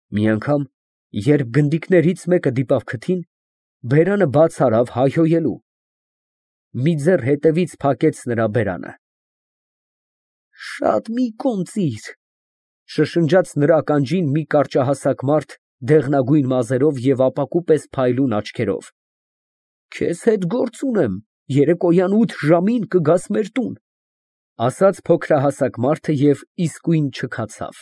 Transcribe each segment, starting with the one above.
Մի անգամ, երբ գնդիկներից մեկը դիպավ քթին, բերանը բաց արավ հայհոյելու։ Մի ձեռ հետևից փակեց նրա բերանը։ Շատ մի կոնծիր, շշնջաց նրա ականջին մի կարճահասակ մարդ դեղնագույն մազերով և ապակու պես փայլուն աչքերով։ Քեզ հետ գործ ունեմ, երեկոյան 8 ժամին կգաս մեր տուն, ասաց փոքրահասակ մարդը և իսկույն չքացավ։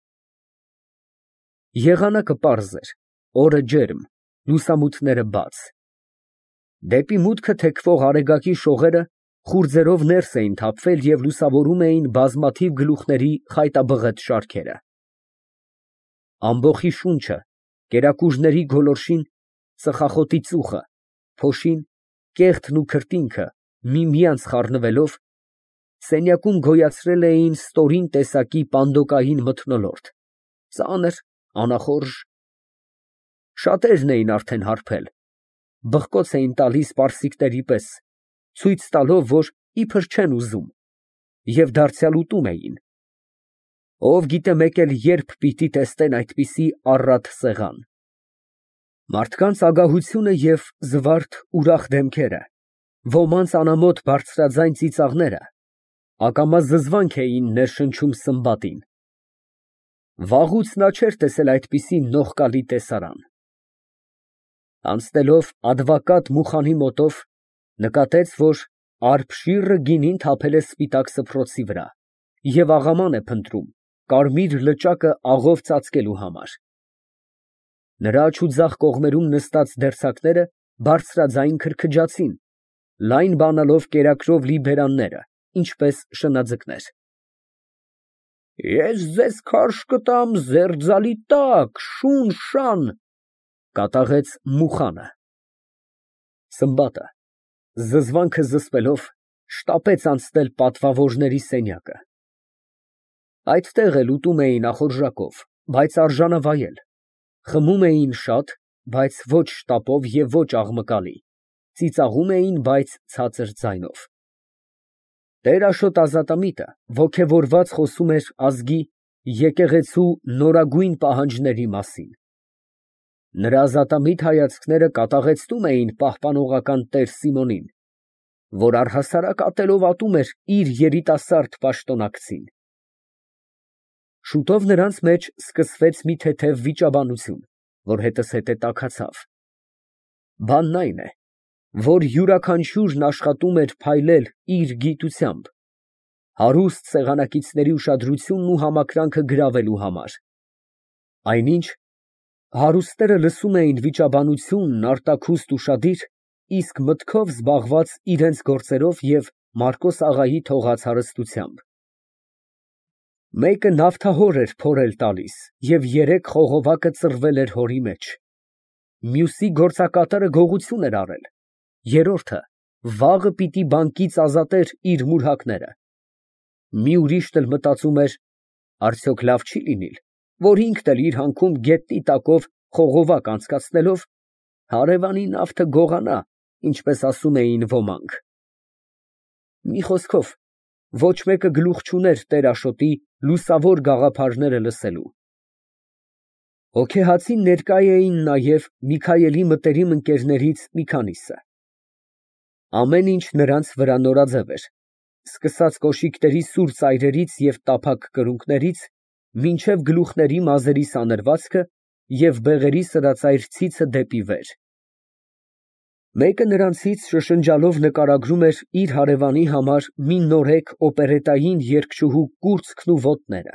Եղանակը պարզ էր, օրը ջերմ, լուսամուտները բաց։ Դեպի մուտքը թեքվող արեգակի շողերը խուրձերով ներս էին թափվել և լուսավորում էին բազմաթիվ գլուխների խայտաբղետ շարքերը։ Ամբոխի շունչը, կերակուրների գոլորշին, ծխախոտի ծուխը, փոշին, կեղտն ու քրտինքը միմյանց խառնվելով սենյակում գոյացրել էին ստորին տեսակի պանդոկային մթնոլորտ, ծանր, անախորժ։ Շատերն էին արդեն հարբել, բղկոց էին տալիս պարսիկների պես, ցույց տալով, որ իբր չեն ուզում, և դարձյալ ուտում էին։ Ով գիտե մեկ էլ երբ պիտի տեսնեն այդպիսի առատ սեղան։ Մարդկանց ագահությունը և զվարթ ուրախ դեմքերը, ոմանց անամոթ բարձրաձայն ծիծաղները ակամա զզվանք էին ներշնչում Սմբատին։ Վաղուց նա չէր տեսել այդպիսի նողկալի տեսարան։ Անցնելով ադվակատ Մուխանի մոտով, նկատեց, որ արբշիրը գինին թափել է սպիտակ սփռոցի վրա և աղաման է փնտրում կարմիր լճակը աղով ծածկելու համար։ Նրա աջ ու ձախ կողմերում նստած դերձակները բարձրաձայն քրքջացին, լայն բանալով կերակրով լի բերանները, ինչպես շնաձկներ։ Ես ձեզ քարշ կտամ զերձալի տակ, շուն շան, կատաղեց Մուխանը։ Սմբատը, զզվանքը զսպելով, շտապեց անցնել պատվավորների սենյակը։ Այդտեղ էլ ուտում էին ախորժակով, բայց արժանավայել, խմում էին շատ, բայց ոչ շտապով և ոչ աղմկալի, ծիծաղում էին, բայց ցածր ձայնով։ Տեր֊Աշոտ Ազատամիտը ոգևորված խոսում էր ազգի, եկեղեցու նորագույն պահանջների մասին։ Նրա ազատամիտ հայացքները կատաղեցնում էին պահպանողական տեր Սիմոնին, որ առհասարակ ատելով ատում էր իր երիտասարդ պաշտոնակցին։ Շուտով նրանց մեջ սկսվեց մի թեթև վիճաբանություն, որ հետզհետե տաքացավ։ Բանն այն է, որ յուրաքանչյուրն աշխատում էր փայլել իր գիտությամբ, հարուստ սեղանակիցների ուշադրությունն ու համակրանքը գրավելու համար։ Այնինչ հարուստները լսում էին վիճաբանությունն արտաքուստ ուշադիր, իսկ մտքով զբաղված իրենց գործերով և Մարկոս աղայի թողած հարստությամբ։ Մեկը նավթահոր էր փորել տալիս, և 3 խողովակը ծռվել էր հորի մեջ։ Մյուսի գործակատարը գողություն էր արել, երրորդը վաղը պիտի բանկից ազատեր իր մուրհակները։ Մի ուրիշն էլ մտածում էր. արդյոք լավ չի լինիլ, որ ինքն էլ իր հանքում գետնի տակով խողովակ անցկացնելով հարևանի նավթը գողանա, ինչպես ասում էին ոմանք։ Մի խոսքով, ոչ մեկը գլուխ չուներ Տեր-Աշոտի լուսավոր գաղափարները լսելու։ Հոգեհացին ներկա էին նաև Միքայելի մտերիմ ընկերներից մի քանիսը։ Ամեն ինչ նրանց վրա նորաձև էր, սկսած կոշիկների սուր ծայրերից և տափակ կրունկներից, մինչև գլուխների մազերի սանրվածքը և բեղերի սրածայր ցիցը դեպի վեր։ Մեկը նրանցից շշնջալով նկարագրում էր իր հարևանի համար մի նորեկ օպերետային երգչուհու կուրծքն ու ոտները։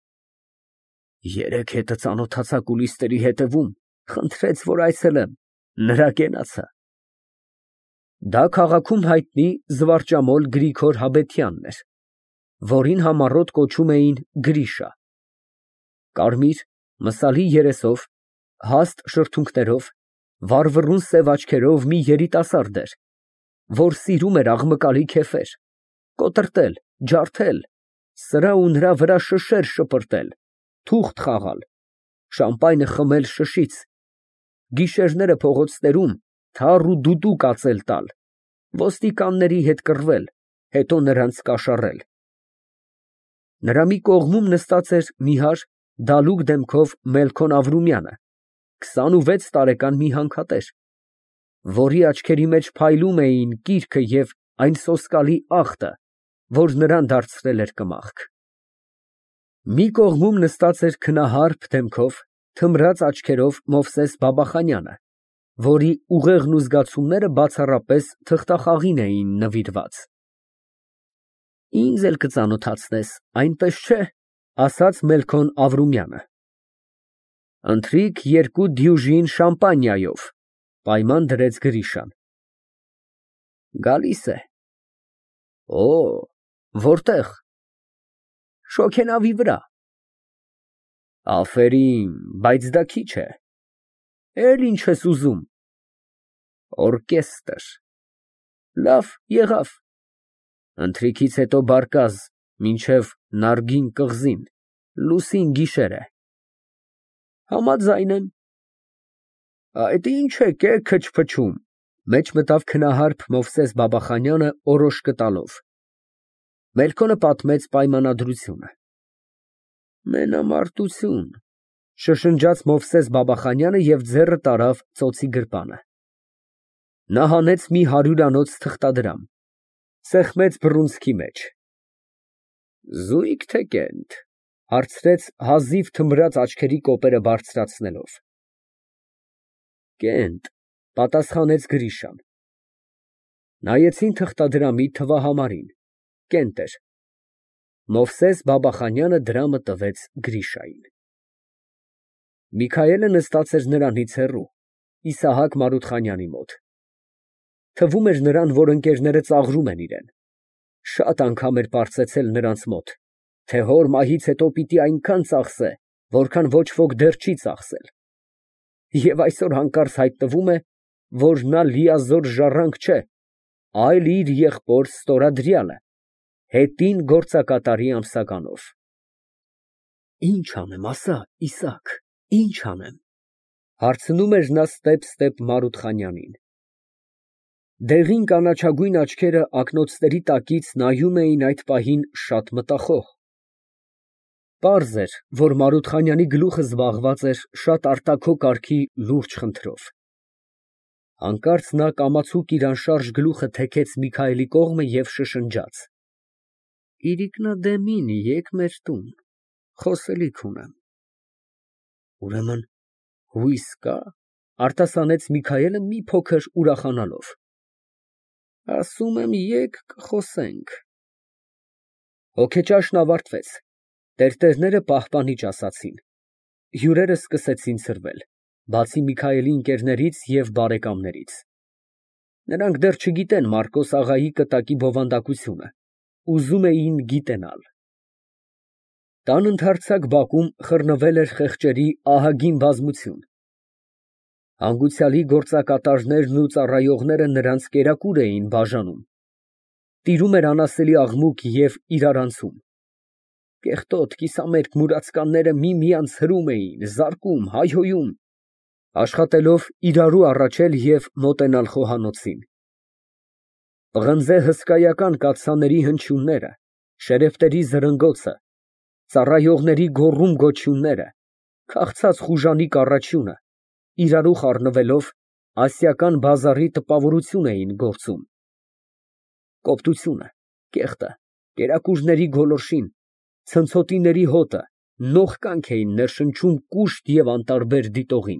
Երեկ հետը ծանոթացա կուլիսների հետևում, խնդրեց, որ այցելեմ, նրա կենացը։ Դա քաղաքում հայտնի զվարճամոլ Գրիգոր Հաբեթյանն էր, որին համառոտ կոչում էին Գրիշա։ Կարմիր, մսալի երեսով, հաստ շրթունքներով, վառվռուն սև աչքերով մի երիտասարդ էր, որ սիրում էր աղմկալի քեֆեր, կոտրտել, ջարդել, սրա ու նրա վրա շշեր շպրտել, թուղթ խաղալ, շամպայնը խմել շշից, գիշերները փողոցներում թառ ու դուդուկ ածել տալ, ոստիկանների հետ կռվել, հետո նրանց կաշառել։ Նրա մի կողմում նստած էր նիհար, դալուկ դեմքով Մելքոն Ավրումյանը, 26 տարեկան մի հանքատեր, որի աչքերի մեջ փայլում էին կիրքը և այն սոսկալի աղտը, որ նրան դարձրել էր կմախք։ Մի կողմում նստած էր քնահարփ դեմքով, թմրած աչքերով Մովսես Բաբախանյանը, որի ուղեղն ու զգացումները բացառապես թղթախաղին էին նվիրված։ Ինձ էլ կծանոթացնես, այնպես չէ՞, ասաց Մելքոն Ավրումյանը։ Ընթրիք 2 դյուժին շամպանիայով, պայման դրեց Գրիշան։ Գալիս է։ Օ, որտեղ։ Շոգենավի վրա։ Աֆերիմ, բայց դա քիչ է։ Էլ ինչ ես ուզում։ Օրկեստր։ Լավ, եղավ։ Ընթրիքից հետո բարկազ, մինչև նարգին կղզին, լուսին գիշեր է։ Համաձայն եմ։ Այդ ինչ եք քչփչում, մեջ մտավ քնահարփ Մովսես Բաբախանյանը օրոշկը տալով։ Մելքոնը պատմեց պայմանադրությունը։ Մենամարտություն, շշնջաց Մովսես Բաբախանյանը և ձեռը տարավ ծոցի գրպանը։ Նա հանեց մի 100-անոց թղթադրամ, սեղմեց բռունցքի մեջ։ Զույգ թե կենտ, հարցրեց հազիվ թմրած աչքերի կոպերը բարձրացնելով։ Կենտ, պատասխանեց Գրիշան։ Նայեցին թղթադրամի թվահամարին, կենտ էր։ Մովսես Բաբախանյանը դրամը տվեց Գրիշային։ Միքայելը նստած էր նրանից հեռու, Իսահակ Մարութխանյանի մոտ։ Թվում էր նրան, որ ընկերները ծաղրում են իրեն։ Շատ անգամ էր պարծեցել նրանց մոտ, թե հոր մահից հետո պիտի այնքան ծախսե, որքան ոչ ոք դեռ չի ծախսել։ Եվ այսօր հանկարծ հայտնվում է, որ նա լիազոր ժառանգ չէ, այլ իր եղբոր ստորադրյալը, հետին գործակատարի ամսականով։ Ինչ անեմ, ասա, Իսաակ, ինչ անեմ, հարցնում էր նա ստեպ Մարութխանյանին։ Դեղին կանաչագույն աչքերը ակնոցների տակից նայում էին այդ պահին շատ մտախոհ։ Պարզ էր, որ Մարութխանյանի գլուխը զբաղված էր շատ արտաքո կարգի լուրջ խնդրով։ Հանկարծ նա կամացուկ իր անշարժ գլուխը թեքեց Միքայելի կողմը և շշնջաց. Իրիկնադեմին եկ մեր տուն, խոսելիք ունեմ։ Ուրեմն հույս կա, արտասանեց Միքայելը մի փոքր ուրախանալով։ Ասում եմ, եկ կխոսենք։ Հոգեճաշն ավարտվեց, տերտերները պահպանիչ ասացին, հյուրերը սկսեցին ցրվել, բացի Միքայելի ընկերներից և բարեկամներից։ Նրանք դեռ չգիտեն Մարկոս աղայի կտակի բովանդակությունը, ուզում էին գիտենալ։ Տան ընդարձակ բակում խռնվել էր խեղճերի ահագին բազմություն։ Հանգուցյալի գործակատարներն ու ծառայողները նրանց կերակուր էին բաժանում։ Տիրում էր անասելի աղմուկ և իրարանցում։ Կեղտոտ, կիսամերկ մուրացկանները միմյանց հրում էին, զարկում, հայհոյում, աշխատելով իրարու առաջել և մոտենալ խոհանոցին։ Պղնձե հսկայական կաթսաների հնչյունները, շերեֆտերի զրնգոցը, ծառայողների գոռում֊գոչյունները, քաղցած խուժանիկ առաջյունը, իրարու խառնվելով, ասիական բազարի տպավորություն էին գործում։ Կոպտությունը, կեղտը, կերակուրների գոլորշին, ցնցոտիների հոտը, նողկանք էին ներշնչում կուշտ և անտարբեր դիտողին։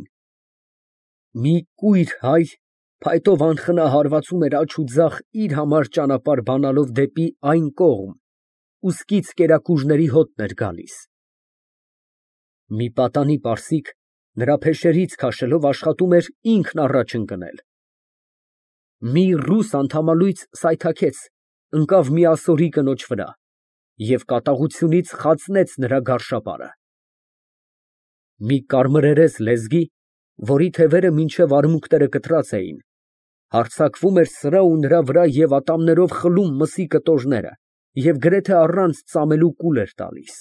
Մի կույր հայ փայտով անխնա հարվածում էր աջ ու ձախ իր համար ճանապարհ բանալով դեպի այն կողմ, ուսկից կերակուրների հոտն էր գալիս։ Մի պատանի պարսիկ նրա փեշերից քաշելով աշխատում էր ինքն առաջ ընկնել։ Մի ռուս անդամալույծ սայթաքեց, ընկավ մի ասորի կնոջ վրա և կատաղությունից խացնեց նրա գարշապարը։ Մի կարմրերես լեզգի, որի թևերը մինչև արմունկները կտրած էին, հարձակվում էր սրա ու նրա վրա և ատամներով խլում մսի կտորները և գրեթե առանց ծամելու կուլ էր տալիս։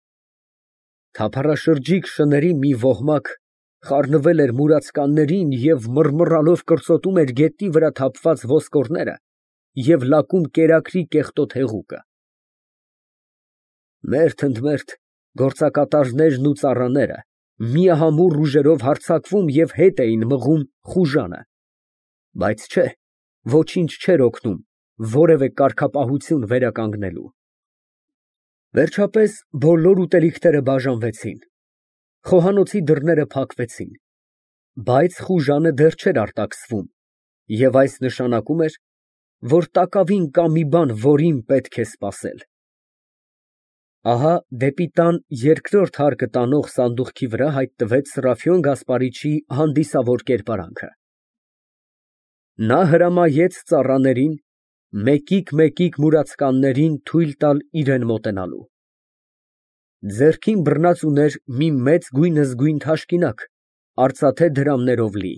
Թափառաշրջիկ շների մի ոհմակ խառնվել էր մուրացկաններին և մռմռալով կրծոտում էր գետնի վրա թափված ոսկորները և լակում կերակրի կեղտոտ հեղուկը։ Մերթ ընդ մերթ Գործակատարներն ու ծառաները միահամուռ ուժերով հարձակվում և հետ էին մղում խուժանը, բայց չէ, ոչինչ չէր օգնում որևէ կարգապահություն վերականգնելու։ Վերջապես բոլոր ուտելիքները բաժանվեցին, խոհանոցի դռները փակվեցին, բայց խուժանը դեռ չէր արտաքսվում, և այս նշանակում էր, որ տակավին կա մի բան, որին պետք է սպասել։ Ահա դեպի տան երկրորդ հարկը տանող սանդուղքի վրա հայտնվեց Սրափիոն Գասպարիչի հանդիսավոր կերպարանքը։ Նա հրամայեց ծառաներին մեկիկ մուրացկաններին թույլ տալ իրան մոտենալու։ Ձեռքին բռնած ուներ մի մեծ գույնզգույն թաշկինակ, արծաթե դրամներով լի։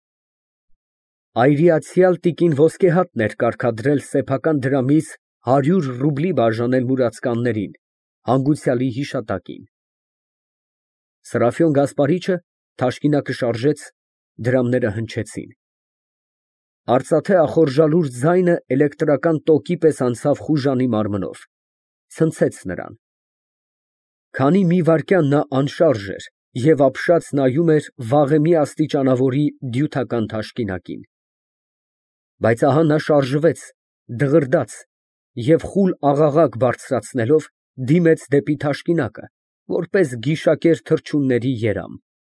Այրիացյալ տիկին ոսկեհատն էր կարգադրել սեփական դրամից 100 ռուբլի բաժանել մուրացկաններին հանգուցյալի հիշատակին։ Սրափիոն Գասպարիչը թաշկինակը շարժեց, դրամները հնչեցին։ Արծաթե ախորժալուր ձայնը էլեկտրական տոկի պես անցավ խուժանի մարմնով, ցնցեց նրան։ Քանի մի վայրկյան նա անշարժ էր և ապշած նայում էր վաղեմի աստիճանավորի դյութական թաշկինակին։ Բայց ահա նա շարժվեց, դղրդաց և խուլ աղաղակ բարձրացնելով դիմեց դեպի թաշկինակը, որպես գիշակեր թռչունների երամ։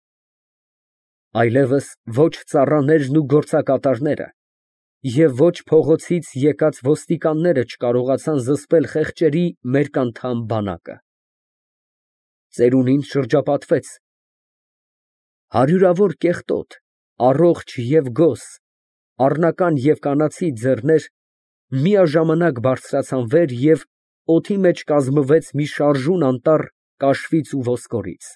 Այլևս ոչ ծառաներն ու գործակատարները և ոչ փողոցից եկած ոստիկանները չկարողացան զսպել խեղճերի մերկանդամ բանակը։ Ծերունին շրջապատվեց։ Հարյուրավոր կեղտոտ, առողջ և գոս, առնական և կանացի ձեռներ միաժամանակ բարձրացան վեր և օդի մեջ կազմվեց մի շարժուն անտառ կաշվից ու ոսկորից։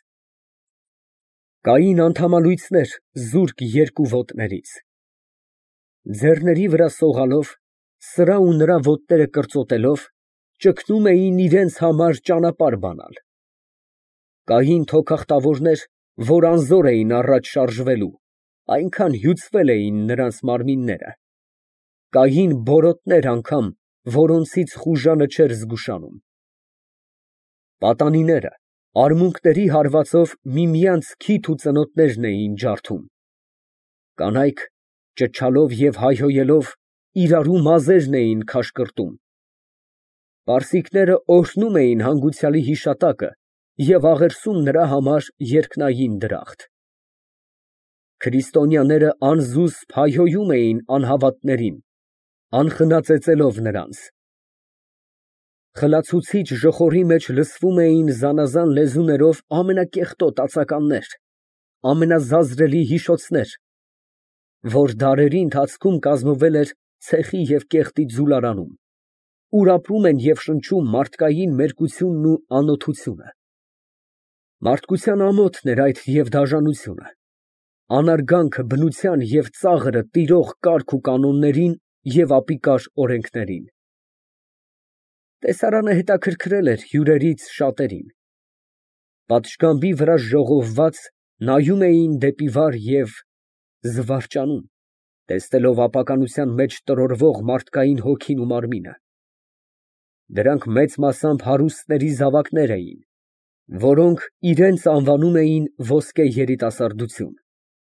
Կային անդամալույցներ զուրկ երկու ոտներից։ Ձեռների վրա սողալով, սրա ու նրա ոտները կրծոտելով, ճգնում էին իրենց համար ճանապարհ բանալ։ Կային թոքախտավորներ, որ անզոր էին առաջ շարժվելու, այնքան հյուծվել էին նրանց մարմինները։ Կային բորոտներ անգամ, որոնցից խուժանը չէր զգուշանում։ Պատանիները արմունկների հարվածով միմյանց քիթ ու ծնոտներն էին ջարդում։ Կանայք ճչալով և հայհոյելով իրարու մազերն էին քաշկրտում։ Պարսիկները օրհնում էին հանգուցյալի հիշատակը և աղերսում նրա համար երկնային դրախտ։ Քրիստոնյաները անզուսպ հայհոյում էին անհավատներին, անխնածեցելով նրանց։ Խլացուցիչ ժխորի մեջ լսվում էին զանազան լեզուներով ամենակեղտոտ ածականներ, ամենազազրելի հիշոցներ, որ դարերի ընթացքում կազմվել էր ցեխի և կեղտի ձուլարանում, ուր ապրում են և շնչում մարդկային մերկությունն ու անօթությունը։ Մարդկության ամոթն էր այդ և դաժանությունը, անարգանքը բնության և ծաղրը տիրող կարգ ու կանոններին և ապիկար օրենքներին։ Տեսարանը հետաքրքրել էր հյուրերից շատերին։ Պատշգամբի վրա ժողովված նայում էին դեպի վար և զվարճանում, տեսնելով ապականության մեջ տրորվող մարդկային հոգին ու մարմինը։ Դրանք մեծ մասամբ հարուստների զավակներ էին, որոնք իրենց անվանում էին ոսկե երիտասարդություն։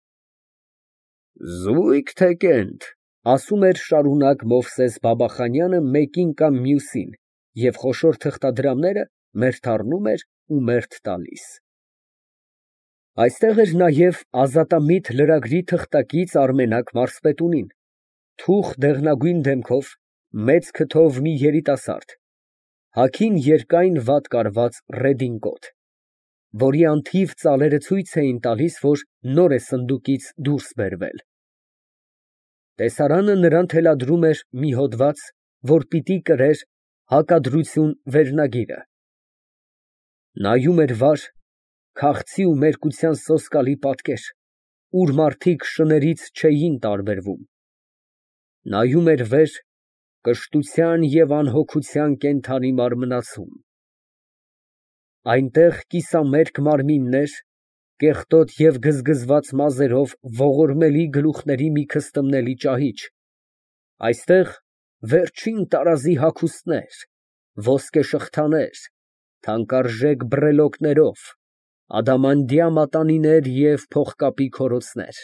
Զույգ թե կենտ, ասում էր շարունակ Մովսես Բաբախանյանը մեկին կամ մյուսին և խոշոր թղթադրամները մերթ առնում էր ու մերթ տալիս։ Այստեղ էր նաև ազատամիտ լրագրի թղթակից Արմենակ մարզպետունին, թուխ դեղնագույն դեմքով, մեծ քթով մի երիտասարդ, հագին երկայն վատ կարված ռեդինկոտ, որի անթիվ ծալերը ցույց էին տալիս, որ նոր է սնդուկից դուրս բերվել։ Տեսարանը նրան թելադրում էր մի հոդված, որ պիտի կրեր «Հակադրություն» վերնագիրը։ Նայում էր վար, քաղցի ու մերկության սոսկալի պատկեր, ուր մարդիկ շներից չէին տարբերվում։ Նայում էր վեր, կշտության և անհոգության կենդանի մարմնացում։ Այնտեղ կիսամերկ մարմիններ, կեղտոտ և գզգզված մազերով ողորմելի գլուխների մի քստմնելի ճահիճ, այստեղ վերջին տարազի հագուստներ, ոսկե շղթաներ, թանկարժեք բրելոկներով, ադամանդյա մատանիներ և փողկապի քորոցներ։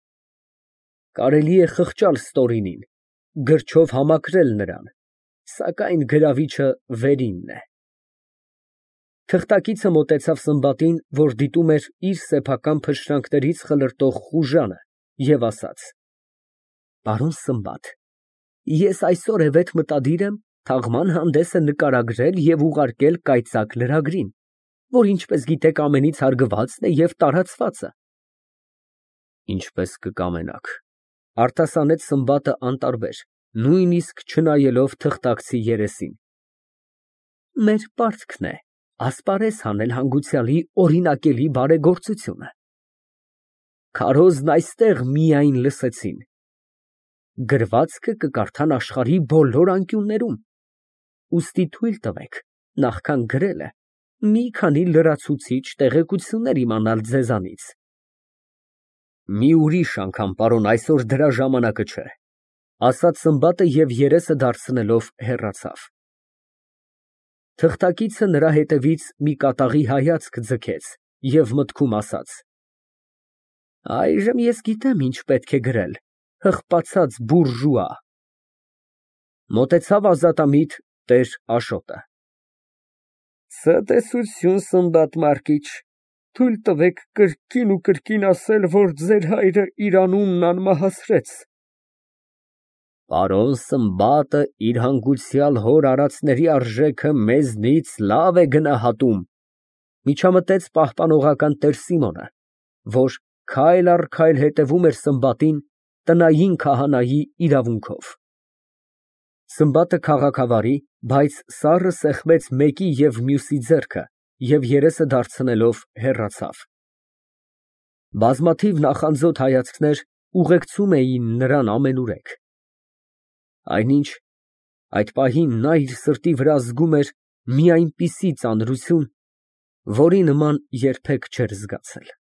Կարելի է խղճալ ստորինին, գրչով համակրել նրան, սակայն գրավիչը վերինն է։ Թղթակիցը մոտեցավ Սմբատին, որ դիտում էր իր սեփական փշրանքներից խլրտող խուժանը, և ասաց. «Պարոն Սմբատ, ես այսօր մտադիր եմ թաղման հանդեսը նկարագրել և ուղարկել կայծակ լրագրին, որ ինչպես գիտեք ամենից հարգվածն է և տարածվածը»։ Ինչպես կկամենաք, ֊ արտասանեց Սմբատը անտարբեր, նույնիսկ չնայելով թղթակցի երեսին։ Մեր պարտքն է ասպարեզ հանել հանգուցյալի օրինակելի բարեգործությունը։ Քարոզն այստեղ միայն լսեցին, գրվածքը կկարդան աշխարհի բոլոր անկյուններում, ուստի թույլ տվեք, նախքան գրելը, մի քանի լրացուցիչ տեղեկություններ իմանալ ձեզանից։ Մի ուրիշ անգամ, պարոն, այսօր դրա ժամանակը չէ, ֊ ասաց Սմբատը և երեսը դարձնելով հեռացավ։ Թղթակիցը նրա հետևից մի կատաղի հայացք ձգեց և մտքում ասաց. «Այժմ ես գիտեմ ինչ պետք է գրել, հղպացած բուրժուա»։ Մոտեցավ ազատամիտ տեր Աշոտը։ Ցտեսություն, Սմբատ Մարկիչ, թույլ տվեք կրկին ասել, որ ձեր հայրը իր անունն անմահացրեց։ Պարոն Սմբատը իր հանգուցյալ հոր արածների արժեքը մեզնից լավ է գնահատում, ֊ միջամտեց պահպանողական տեր Սիմոնը, որ քայլ առ քայլ հետևում էր Սմբատին տնային քահանայի իրավունքով։ Սմբատը քաղաքավարի, բայց սառը սեղմեց մեկի և մյուսի ձեռքը և երեսը դարձնելով հեռացավ։ Բազմաթիվ նախանձոտ հայացքներ ուղեկցում էին նրան ամենուրեք։ Այնինչ այդ պահին նա իր սրտի վրա զգում էր մի այնպիսի ծանրություն, որի նման երբեք չէր զգացել։